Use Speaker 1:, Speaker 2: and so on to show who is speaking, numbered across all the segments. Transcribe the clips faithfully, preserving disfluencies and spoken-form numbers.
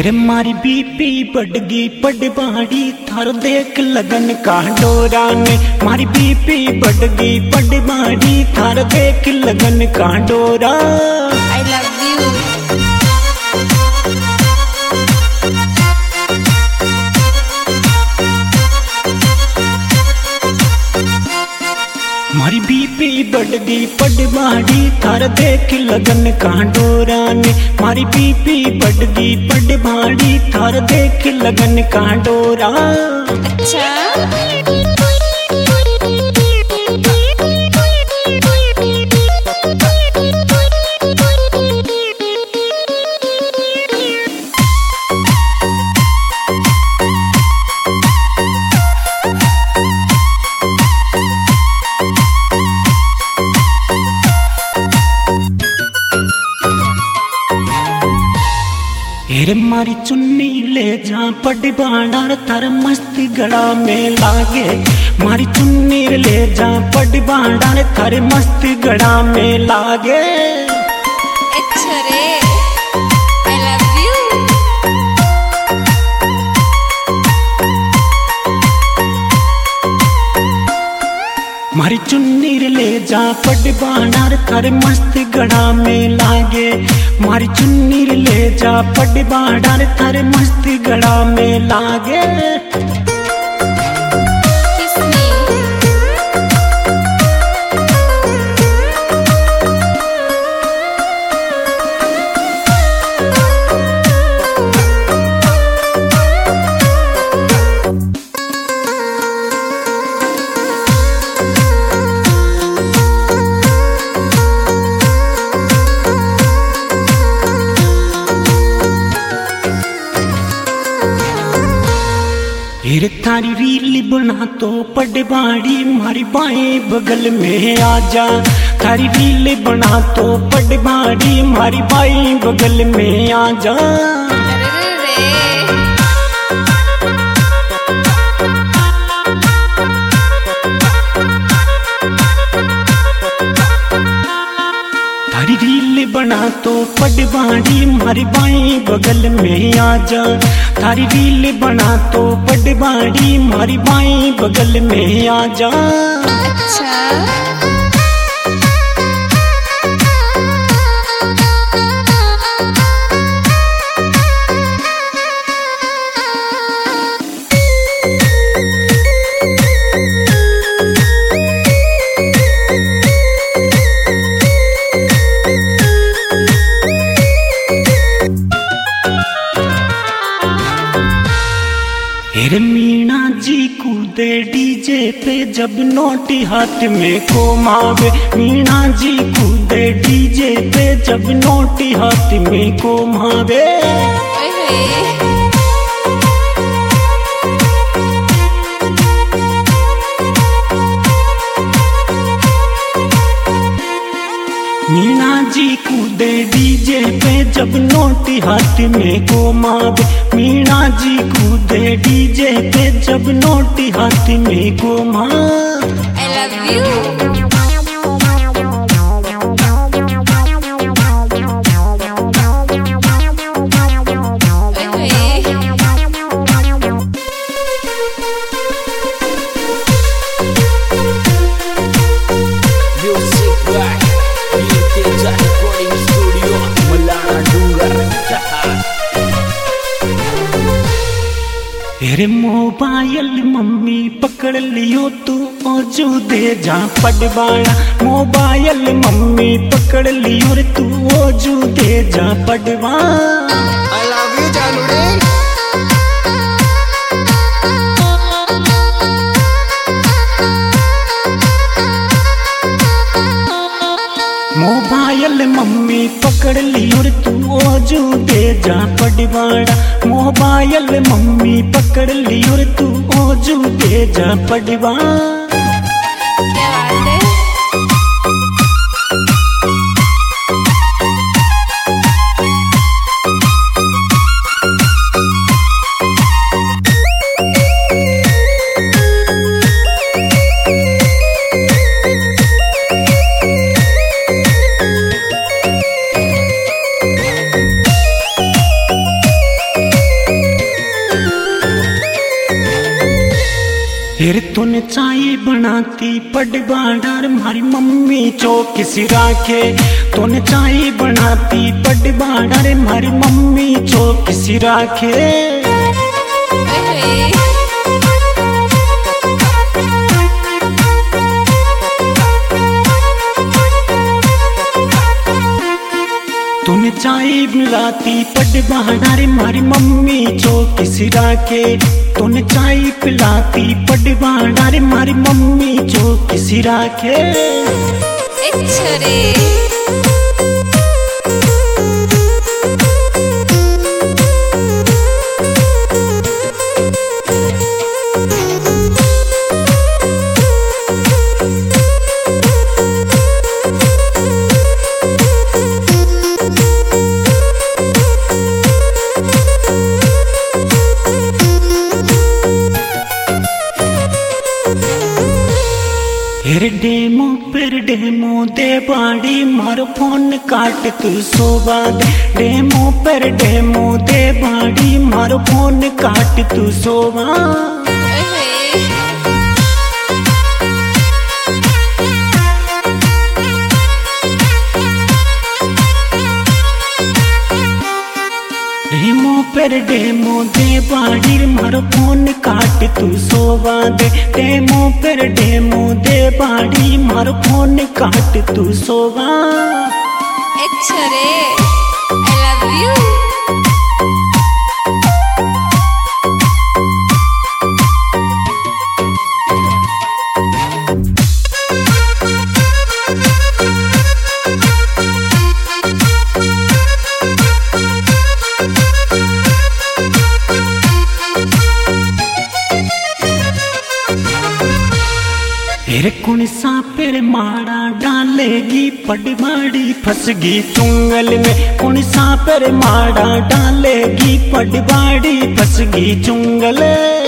Speaker 1: हेरे मारी बीपी बढ़ गई पड़ बाड़ी थारो देख लगन का डोरा ने। मारी बीपी बढ़ गई पड़ बाड़ी थारो देख लगन का डोरा।
Speaker 2: I love you.
Speaker 1: मारी बीपी बढ़ गई पड़ बाड़ी थार देख लगन का डोरा ने। मारी बीपी बढ़ गई पड़ बाड़ी थार देख लगन का डोरा।
Speaker 2: अच्छा
Speaker 1: हेरे मारी चुन्नी ले जा पड़ बाड़ा थार मस्ती गड़ा में लागे। मारी चुन्नी ले जा पड़ बाड़ा थार मस्ती गड़ा में लागे।
Speaker 2: अच्छा रे I love you.
Speaker 1: मारी चुन्नी ले जा पड़ बाड़ा थार मस्ती गड़ा में लागे। मारी चुन्नी ले जा पड़ बाड़ा थार मस्ती गड़ा में लागे।
Speaker 2: Kiss me.
Speaker 1: हेरे थारी रील बना तो पड़ बाड़ी मारी बाएं बगल में आजा। थारी रील बना तो पड़ बाड़ी मारी बाएं बगल में आजा।
Speaker 2: अरे रे रे
Speaker 1: थारी रील बना तो पड़ बाड़ी मारी बाएं बगल में आजा। थारी रील बना तो पड़ बाड़ी मारी बाएं बगल में आजा।
Speaker 2: अच्छा
Speaker 1: हेरे मीना जी कूदे डीजे पे जब नोटी हाथ में घुमावे। मीना जी कूदे डीजे पे जब नोटी हाथ में घुमावे।
Speaker 2: ओए होए
Speaker 1: मीना जी कूदे डीजे पे जब नोटी हाथ में घुमावे। मीना जी कूदे डीजे पे जब नोटी हाथ में घुमावे।
Speaker 2: I love you.
Speaker 1: हेरे मोबाइल मम्मी पकड़ लियो तू ओजू दे जा पड़ बाड़ा। मोबाइल मम्मी पकड़ लियो रे तू ओजू दे जा पड़ बाड़ा।
Speaker 3: I love you जानू रे।
Speaker 1: मोबाइल मम्मी पकड़ लियो रे तू ओजू दे जा पड़ बाड़ा। मोबाइल मम्मी पकड़ लियो रे तू ओजू दे जा पड़ बाड़ा।
Speaker 2: क्या बात है
Speaker 1: फिर तूने चाय बनाती पड बाडर मारी मम्मी चौक सिरा के। तूने चाय बनाती पड बाडर मारी मम्मी चौक सिरा के।
Speaker 2: ओए
Speaker 1: तूने चाय मिलाती पड बाडर मारी मम्मी चौक सिरा के। तूने चाय पिलाती पड बाडर मारी मम्मी चौक सिरा के।
Speaker 2: अच्छा रे
Speaker 1: फिर डेमो फिर डेमो दे बाड़ी मारो फोन काट तू सोवा दे। डेमो फिर डेमो दे बाड़ी मारो फोन काट तू सोवा। डेमो पर डेमो दे बाड़ी मारो फोन काट तू सोवा दे। डेमो पर डेमो दे बाड़ी मारो फोन काट तू सोवा।
Speaker 2: अच्छा रे आई लव यू।
Speaker 1: फिर कौन सा फिर माड़ा डालेगी पडबाड़ी फंसगी चुंगल में। कौन सा फिर माड़ा डालेगी पडबाड़ी फंसगी चुंगल।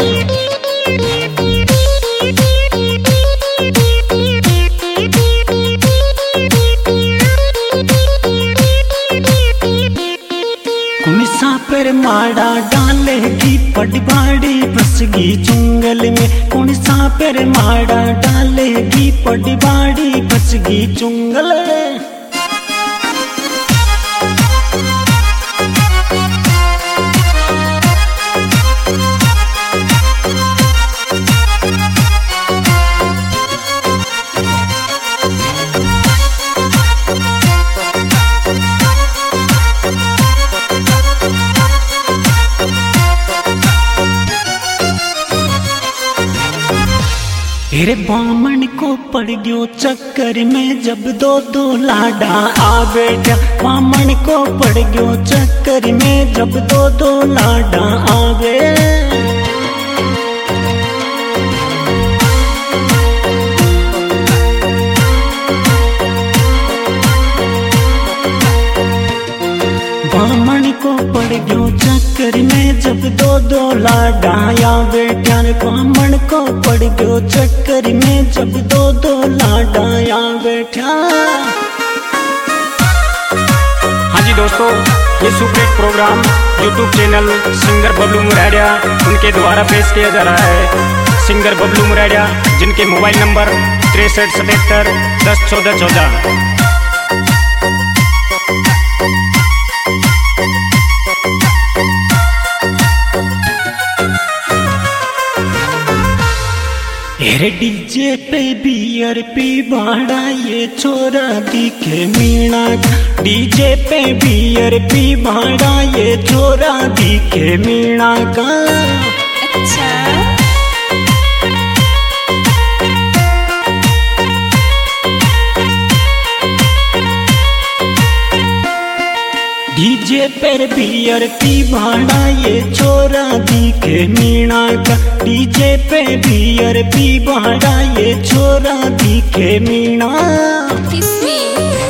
Speaker 1: कौन सा पर माड़ा डालेगी पडबाड़ी फंसगी चुंगल में। कौन सा पर माड़ा डालेगी पडबाड़ी फंसगी चुंगल। फिर बामन को पड़ गयो चक्कर में जब दो दो लाडा आ बैठा। बामन को पड़ गयो चक्कर में जब दो दो लाडा आवे। बामन को पड़ गयो चक्कर में जब दो दो लाडाया बेटा। बामन को पड़ गयो चक्कर में जब दो दो लाडाया बेटा।
Speaker 4: हाँ जी दोस्तों, ये superhit programme YouTube channel singer Bablu Muradiya उनके द्वारा पेश किया जा रहा है। सिंगर बबलू मुराडिया जिनके मोबाइल नंबर तिरसठ सतहत्तर दस चौदह चौदह।
Speaker 1: अरे डीजे पे बियर पी बाड़ा ये छोरा दिखे मीणा का। डीजे पे बियर पी बाड़ा ये छोरा दिखे मीणा का।
Speaker 2: अच्छा
Speaker 1: डीजे पर बियर पी भाड़ा ये छोरा दिखे मीणा का। डीजे पे बियर पी भाड़ा ये छोरा दिखे मीणा।
Speaker 2: किसमें